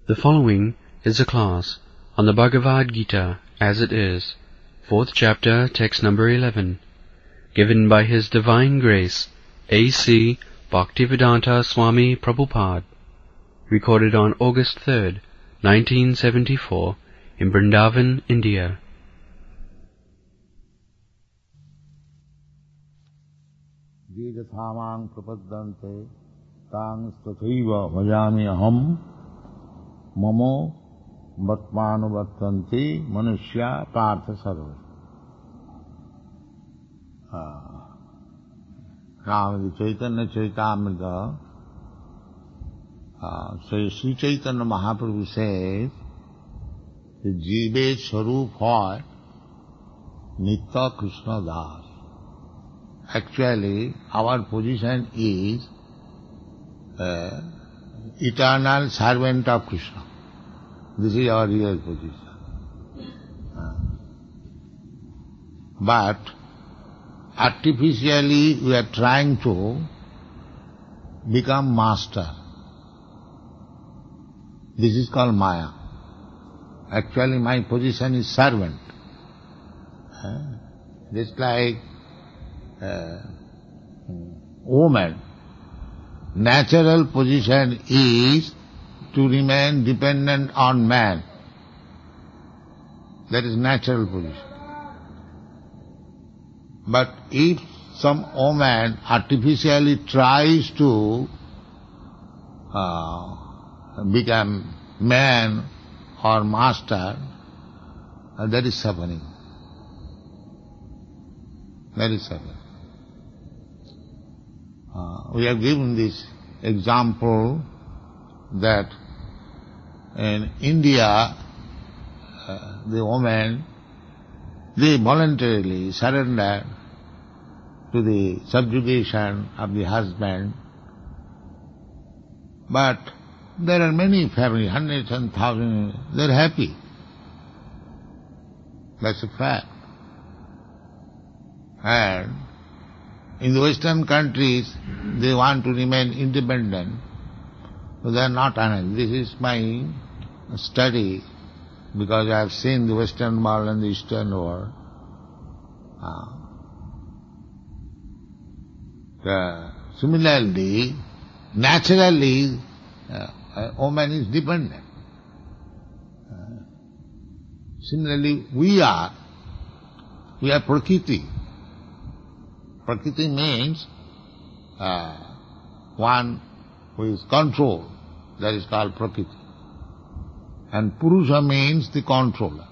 The following is a class on the Bhagavad Gita as it is, 4th chapter, text number 11, given by His Divine Grace, A.C. Bhaktivedanta Swami Prabhupada, recorded on August 3rd, 1974, in Vrindavan, India. Jidhathamang prapaddante tang stathaiva bhajami aham mamo vatmanuvattanti manushya partha sarva. Now the Chaitanya Charitamrita, Sri Chaitanya Mahaprabhu says, the Jive Sarup hoy Nitya Krishna Das. Actually, our position is eternal servant of Krishna. This is our real position. But artificially we are trying to become master. This is called Maya. Actually my position is servant. Just like woman, natural position is to remain dependent on man. That is natural position. But if some woman artificially tries to become man or master, that is suffering. That is suffering. We have given this example that in India, the women, they voluntarily surrender to the subjugation of the husband. But there are many families, hundreds and thousands, they are happy. That's a fact. And in the Western countries, they want to remain independent, so they are not unhappy. This is my study, because I have seen the Western world and the Eastern world. Similarly, naturally, a woman is dependent. Similarly, we are Prakriti. Prakriti means one who is controlled, that is called Prakriti. And Purusha means the controller.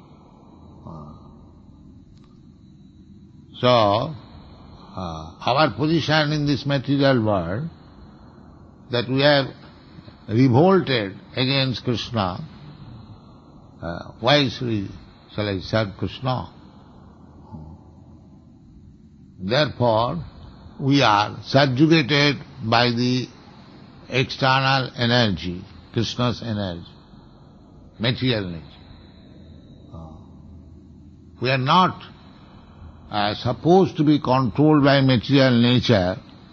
So, our position in this material world, that we have revolted against Krishna, why shall I serve Krishna? Therefore, we are subjugated by the external energy, Krishna's energy, material nature. We are not supposed to be controlled by material nature,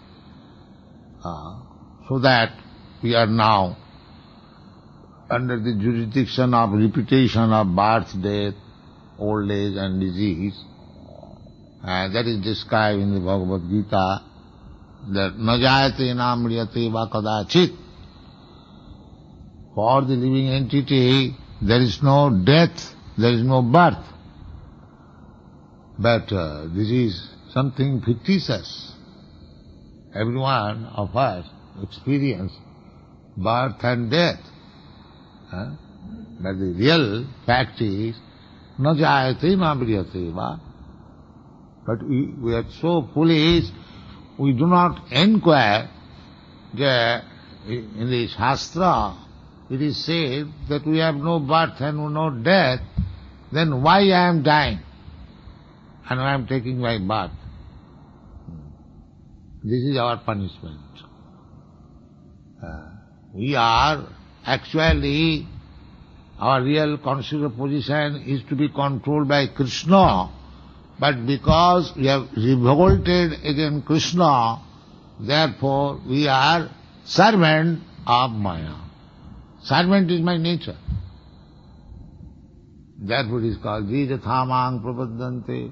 so that we are now under the jurisdiction of repetition of birth, death, old age and disease. That is described in the Bhagavad Gita, that na jayate na mriyate va kadachit. For the living entity, there is no death, there is no birth. But this is something fictitious. Every one of us experience birth and death. But the real fact is, na jayate na mriyate va. But we are so foolish, we do not inquire that in the Shastra it is said that we have no birth and no death, then why I am dying and I am taking my birth? This is our punishment. We are actually, our real conscious position is to be controlled by Krishna. But because we have revolted against Krishna, therefore we are servant of Maya. Servant is my nature. Therefore it is called Jijathamang Prapaddante.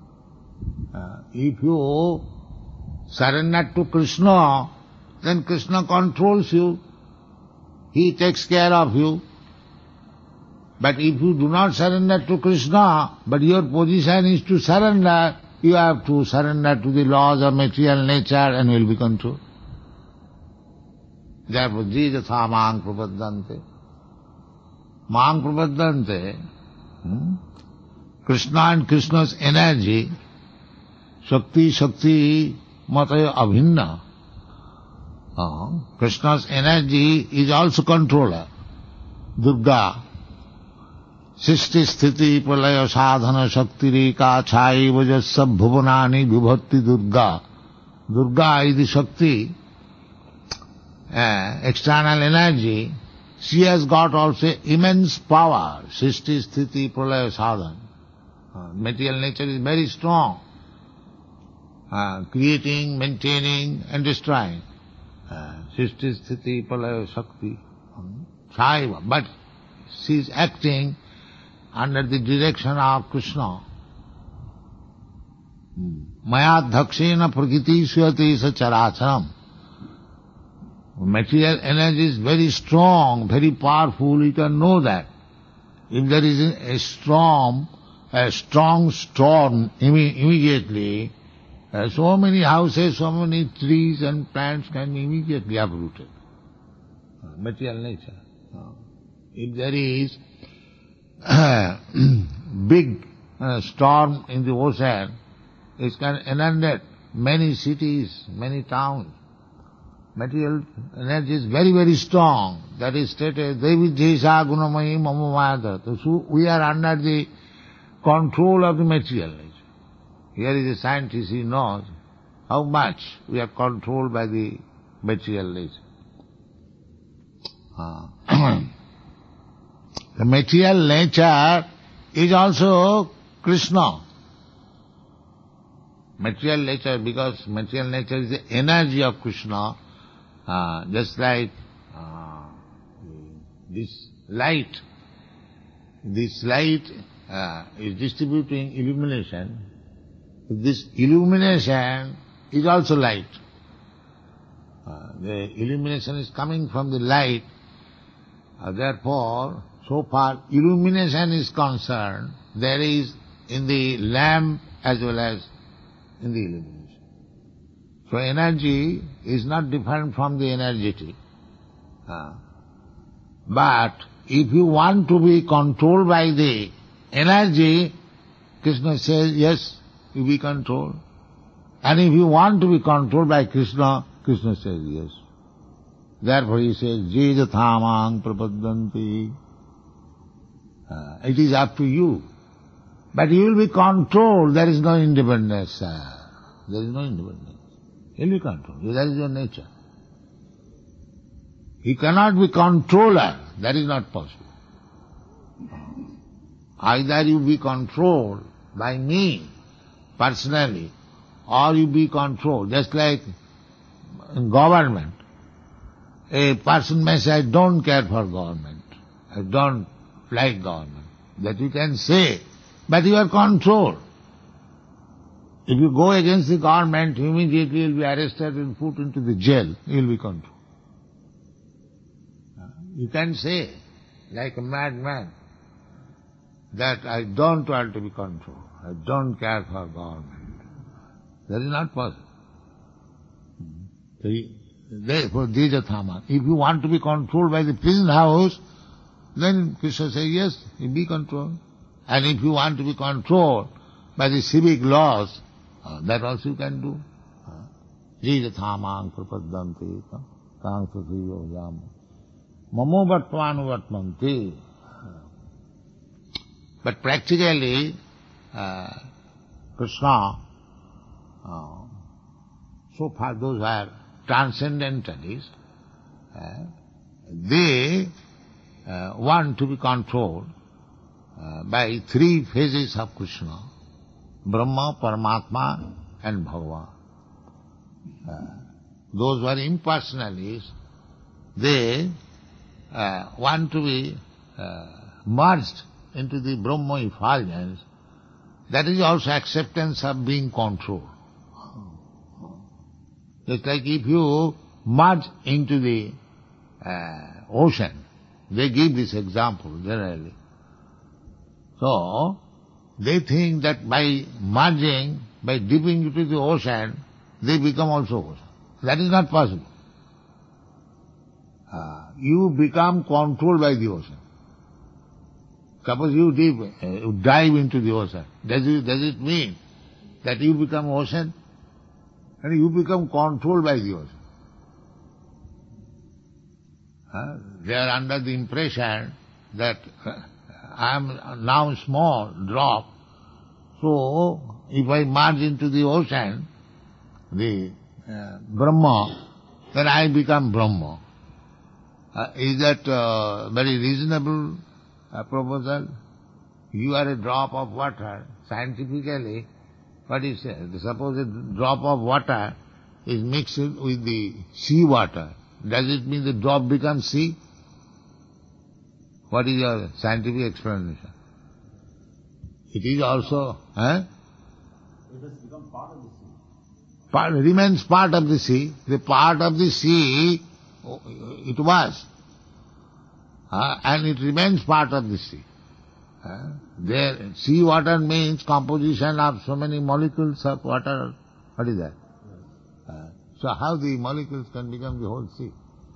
If you surrender to Krishna, then Krishna controls you. He takes care of you. But if you do not surrender to Krishna, but your position is to surrender, you have to surrender to the laws of material nature and will be controlled. Therefore, Jijatha Mang Prapaddante. Mang Prapaddante, Krishna and Krishna's energy, Shakti Mataya Abhinna. Krishna's energy is also controller. Durga. Sisti Sthiti Pralaya Sadhana Shakti Reka Chai Vajasya Bhuvanani Vibhatti Durga. Durga is the Shakti, external energy. She has got also immense power. Sisti Sthiti Pralaya Sadhana. Material nature is very strong. Creating, maintaining and destroying. Sisti Sthiti Pralaya Shakti. Chaiva. But she is acting under the direction of Krishna. Maya dhakshena prakriti suyati sacharacharam. Material energy is very strong, very powerful, you can know that. If there is a strong storm immediately, so many houses, so many trees and plants can be immediately uprooted. Material nature. If there is big storm in the ocean, it can inundate many cities, many towns. Material energy is very, very strong. That is stated, Devi Jesha Gunamayi Mamamayadha. So we are under the control of the material nature. Here is a scientist, he knows how much we are controlled by the material nature. The material nature is also Krishna. Material nature, because material nature is the energy of Krishna, just like this light. This light is distributing illumination. This illumination is also light. The illumination is coming from the light. Therefore, so far illumination is concerned, there is in the lamp as well as in the illumination. So energy is not different from the energetic. But if you want to be controlled by the energy, Krishna says, yes, you be controlled. And if you want to be controlled by Krishna, Krishna says, yes. Therefore he says, Jijathamang Prapaddanti. It is up to you. But you will be controlled. There is no independence. There is no independence. You will be controlled. That is your nature. You cannot be controller. That is not possible. Either you be controlled by me personally, or you be controlled. Just like in government. A person may say, I don't care for government. I don't like government. That you can say, but you are controlled. If you go against the government, immediately you will be arrested and put into the jail. You will be controlled. You can say, like a madman, that I don't want to be controlled. I don't care for government. That is not possible. Therefore, Jijathamang. If you want to be controlled by the prison house, then Krishna says, yes, you be controlled. And if you want to be controlled by the civic laws, that also you can do. Jijathamang prapaddanti tangsasiyo yam mamo vattvanu vatmanti. But practically, Krishna, so far those are transcendentalists, they want to be controlled by three phases of Krishna: Brahma, Paramatma and Bhagavan. Those who are impersonalists, they want to be merged into the Brahma effulgence, that is also acceptance of being controlled. Just like if you merge into the ocean, they give this example generally. So, they think that by merging, by dipping into the ocean, they become also ocean. That is not possible. You become controlled by the ocean. Suppose you dive into the ocean. Does it mean that you become ocean? And you become controlled by the ocean. They are under the impression that I am now small drop, so if I merge into the ocean, the Brahma, then I become Brahma. Is that very reasonable proposal? You are a drop of water. Scientifically, what is it? Suppose a drop of water is mixed with the sea water. Does it mean the drop becomes sea? What is your scientific explanation? It is also, It has become part of the sea. Remains part of the sea. The part of the sea, it was. And it remains part of the sea. There, sea water means composition of so many molecules of water. What is that? So how the molecules can become the whole sea?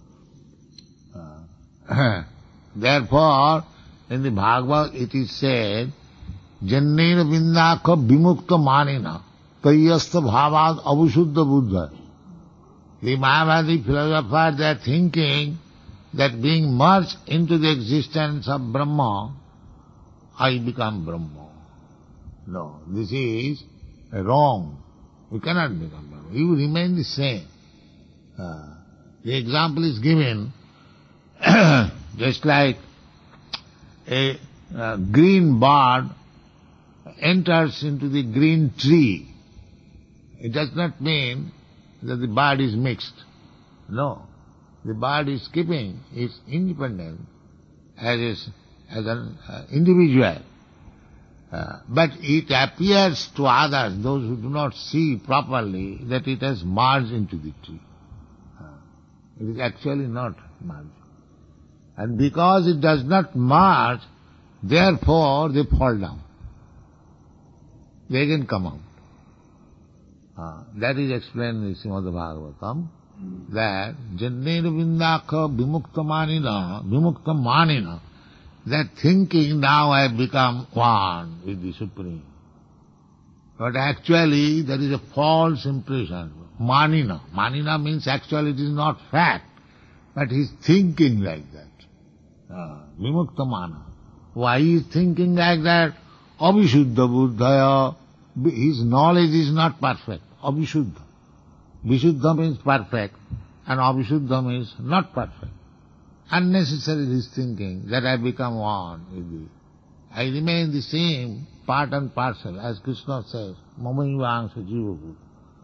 Therefore, in the Bhagavad it is said, Jannena vindaka vimukta manina tayyasta bhavad avisuddha buddha. The Mayavadi philosophers, they are thinking that being merged into the existence of Brahma, I become Brahma. No, this is wrong. You cannot become Brahma. You remain the same. The example is given just like a green bird enters into the green tree. It does not mean that the bird is mixed. No. The bird is keeping its independence as an individual. But it appears to others, those who do not see properly, that it has merged into the tree. It is actually not merged. And because it does not merge, therefore they fall down. They can come out. That is explained in Srimad Bhagavatam, that Jannena vindaka vimukta manina, that thinking now I have become one with the Supreme. But actually there is a false impression. Manina. Manina means actually it is not fact, but he is thinking like that. Vimukta mana. Why he is thinking like that? Avisuddha buddhaya. His knowledge is not perfect. Avisuddha. Visuddha means perfect, and avisuddha means not perfect. Unnecessary is thinking that I become one with thee. I remain the same part and parcel, as Krishna says, Mamaivangsha jiva.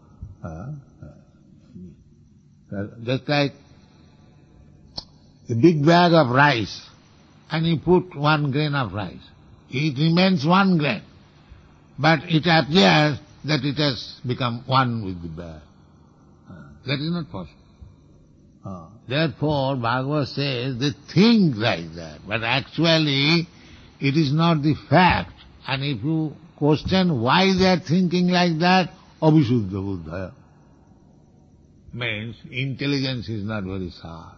Just like a big bag of rice, and you put 1 grain of rice. It remains 1 grain, but it appears that it has become one with the bag. That is not possible. Therefore, Bhagavad says they think like that, but actually it is not the fact. And if you question why they are thinking like that, Avisuddha buddhaya. Means intelligence is not very sharp.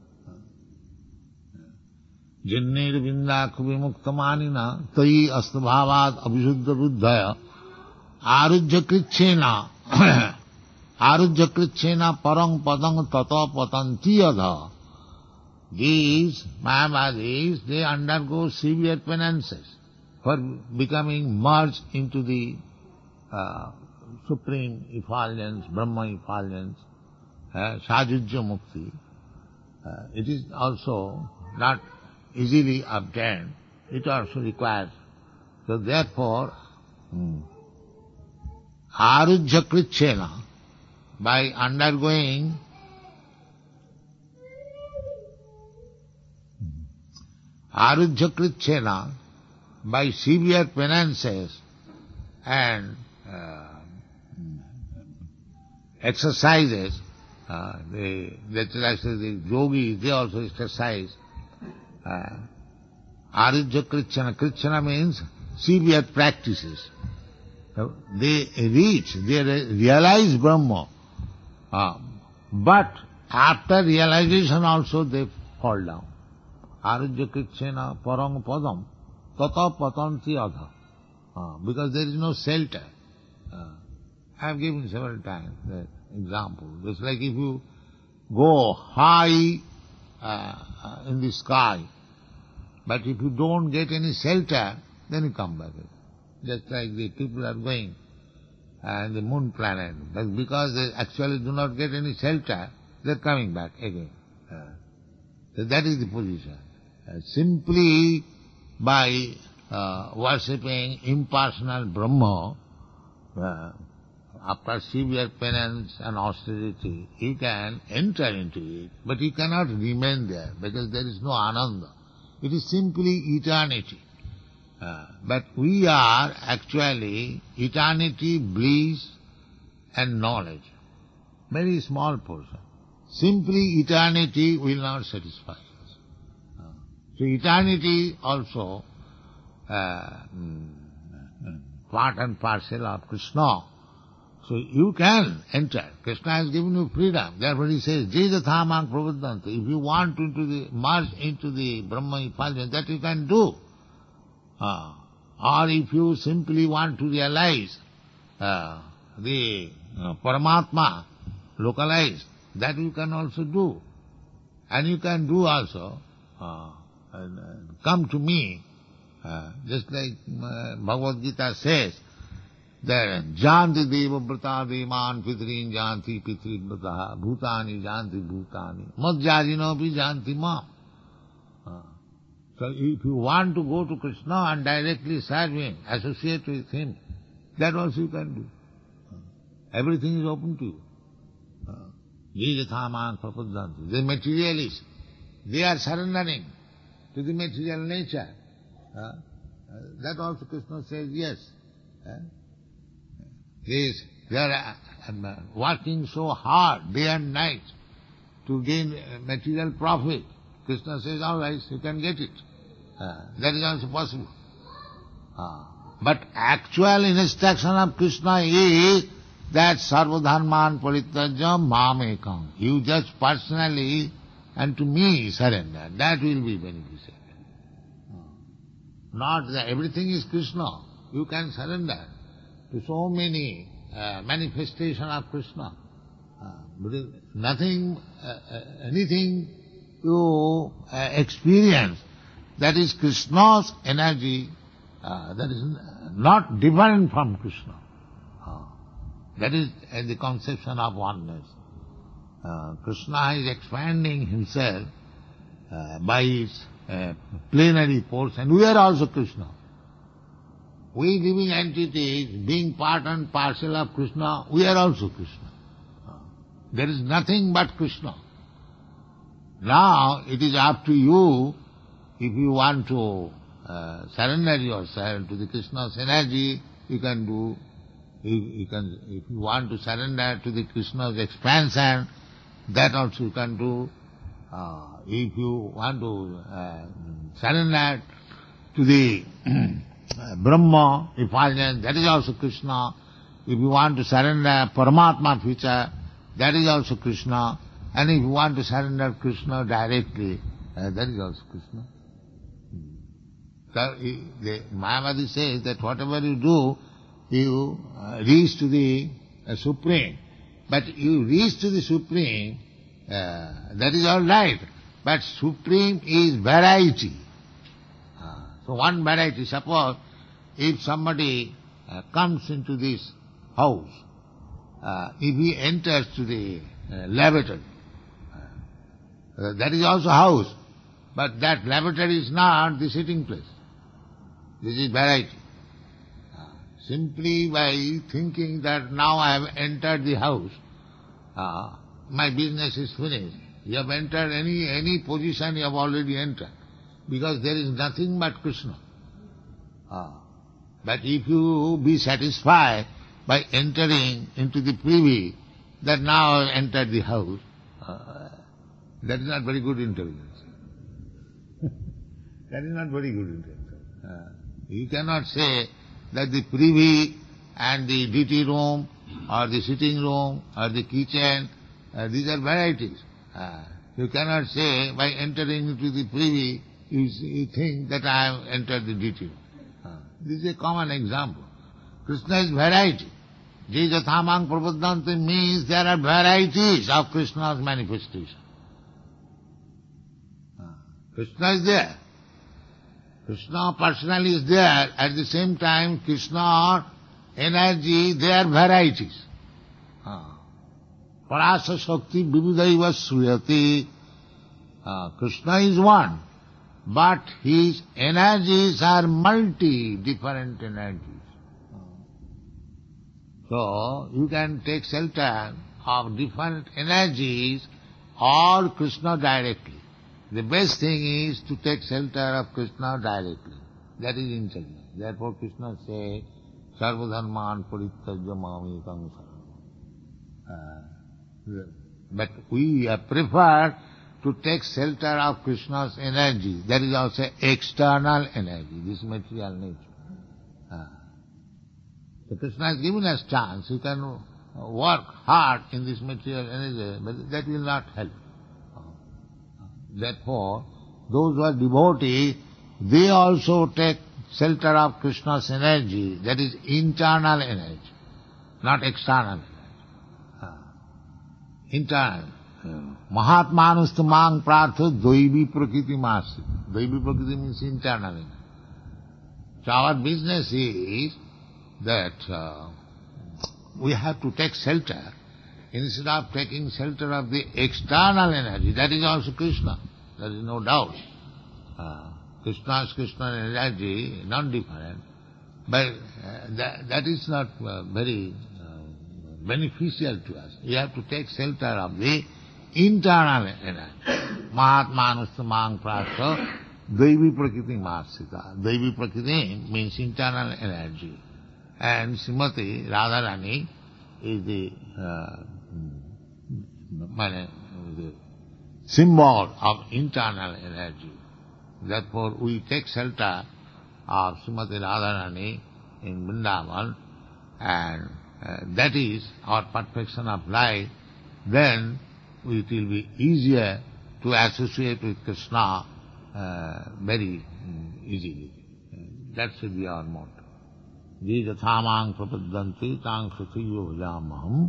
Jannera vindaka vimukta manina tayi astabhavad avisuddha buddhaya arujya krichena arujya krichena parang padang tata patanti yadha. These Mayavadis, they undergo severe penances for becoming merged into the supreme effulgence, Brahma effulgence, Sajujya Mukti. It is also not easily obtained. It also requires. So therefore, Arujya Krichena, by undergoing Arujya Kritchena, by severe penances and exercises, the yogis, they also exercise. Arujya Kritchena. Kritchena means severe practices. They realize Brahma. But after realization also they fall down. Arujya Kritchena parang padam tata patanti adha. Because there is no shelter. I have given several times that example. Just like if you go high in the sky, but if you don't get any shelter, then you come back. Just like the people are going and the moon planet. But because they actually do not get any shelter, they are coming back again. So that is the position. Simply by worshipping impersonal Brahma, after severe penance and austerity, you can enter into it, but you cannot remain there, because there is no ananda. It is simply eternity. But we are actually eternity, bliss and knowledge. Very small portion. Simply eternity will not satisfy us. So eternity also part and parcel of Krishna. So you can enter. Krishna has given you freedom. Therefore he says, Jayathamang Prabhudanti. If you want to merge into the Brahma effulgence, that you can do. Or if you simply want to realize the Paramatma localized, that you can also do. And you can do also, come to me, just like Bhagavad Gita says, that Janti Deva Brata Deman Pitrin Janti Pitri Brata Bhutani Janti Bhutani Madhyajino Pi Janti Ma. So if you want to go to Krishna and directly serve Him, associate with Him, that also you can do. Everything is open to you. Jijathaman Prapadanti. The materialists, they are surrendering to the material nature. That also Krishna says, yes. They are working so hard day and night to gain material profit. Krishna says, all right, you can get it. That is also possible. But actual instruction of Krishna is that sarvadharman parityajya mamekam. You just personally and to me surrender. That will be beneficial. Not that everything is Krishna. You can surrender to so many manifestations of Krishna. Nothing, anything you experience that is Krishna's energy, that is not different from Krishna. That is the conception of oneness. Krishna is expanding himself by his plenary portion. We are also Krishna. We living entities, being part and parcel of Krishna, we are also Krishna. There is nothing but Krishna. Now it is up to you, if you want to surrender yourself to the Krishna's energy, you can do. If you want to surrender to the Krishna's expansion, that also you can do. If you want to surrender to the Brahma effulgence, that is also Krishna. If you want to surrender Paramatma feature, that is also Krishna. And if you want to surrender Krishna directly, that is also Krishna. So the Mayavadi says that whatever you do, you reach to the Supreme. But you reach to the Supreme, that is all right. But Supreme is variety. So one variety, suppose if somebody comes into this house, if he enters to the lavatory, that is also house, but that lavatory is not the sitting place. This is variety. Simply by thinking that now I have entered the house, my business is finished. You have entered any position, you have already entered. because there is nothing but Krishna. But if you be satisfied by entering into the privy, that now I entered the house, that is not very good intelligence. That is not very good intelligence. You cannot say that the privy and the duty room or the sitting room or the kitchen, these are varieties. You cannot say by entering into the privy, you think that I have entered the duty room. This is a common example. Krishna is variety. Je jathamang prabodhanti means there are varieties of Krishna's manifestation. Krishna is there. Krishna personally is there. At the same time, Krishna energy, they are varieties. Parasa Shakti Vibhudaiva Sriyati. Krishna is one, but his energies are different energies. So, you can take shelter of different energies or Krishna directly. The best thing is to take shelter of Krishna directly. That is intelligence. Therefore Krishna said, Sarvadharman parityajya mamekam saranam. But we prefer to take shelter of Krishna's energy. That is also external energy, this material nature. So Krishna has given us chance. You can work hard in this material energy, but that will not help. Therefore, those who are devotees, they also take shelter of Krishna's energy, that is internal energy, not external energy. Internal. Mahatmanustamang prartha dvaivi prakriti masi. Dvaivi prakriti means internal energy. So our business is that we have to take shelter instead of taking shelter of the external energy. That is also Krishna. There is no doubt. Krishna's energy, not different. But that is not very beneficial to us. We have to take shelter of the internal energy. Mahatmanustamang prartha dvaivi prakriti masita. Dvaivi prakriti means internal energy. And Srimati Radharani is the symbol of internal energy. Therefore we take shelter of Srimati Radharani in Vrindavan, and that is our perfection of life. Then it will be easier to associate with Krishna very easily. That should be our motto. Je jathamang prapaddanti tang sathiyo bhajamaham.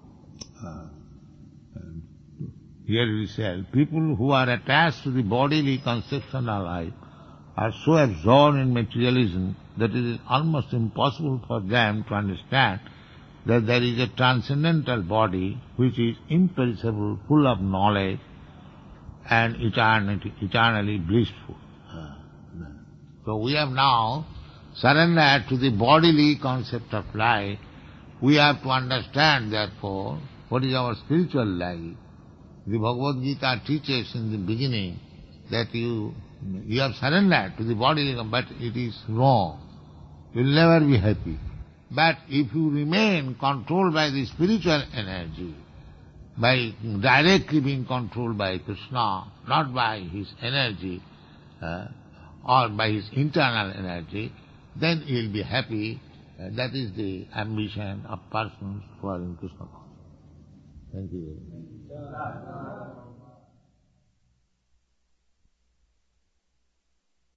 Here we say, people who are attached to the bodily conceptional life are so absorbed in materialism that it is almost impossible for them to understand that there is a transcendental body which is imperishable, full of knowledge and eternally blissful. So we have now surrendered to the bodily concept of life. We have to understand, therefore, what is our spiritual life. The Bhagavad Gita teaches in the beginning that you have surrendered to the bodily, but it is wrong. You will never be happy. But if you remain controlled by the spiritual energy, by directly being controlled by Krishna, not by his energy or by his internal energy, then you will be happy. That is the ambition of persons who are in Krishna consciousness. Thank you very much.